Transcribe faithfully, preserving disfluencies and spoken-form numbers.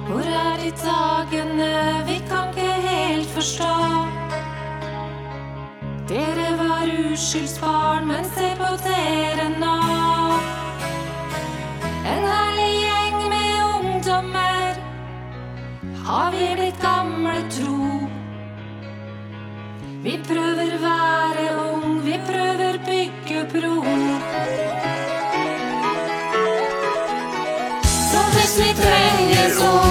Hvor er de dagene vi kan ikke helt forstå? Dere var uskyldsbarn, men se på dere nå. En herlig gjeng med ungdommer, har vi blitt gamle tro. Vi prøver være ung, vi prøver bygge bro. Så hvis vi trenger ord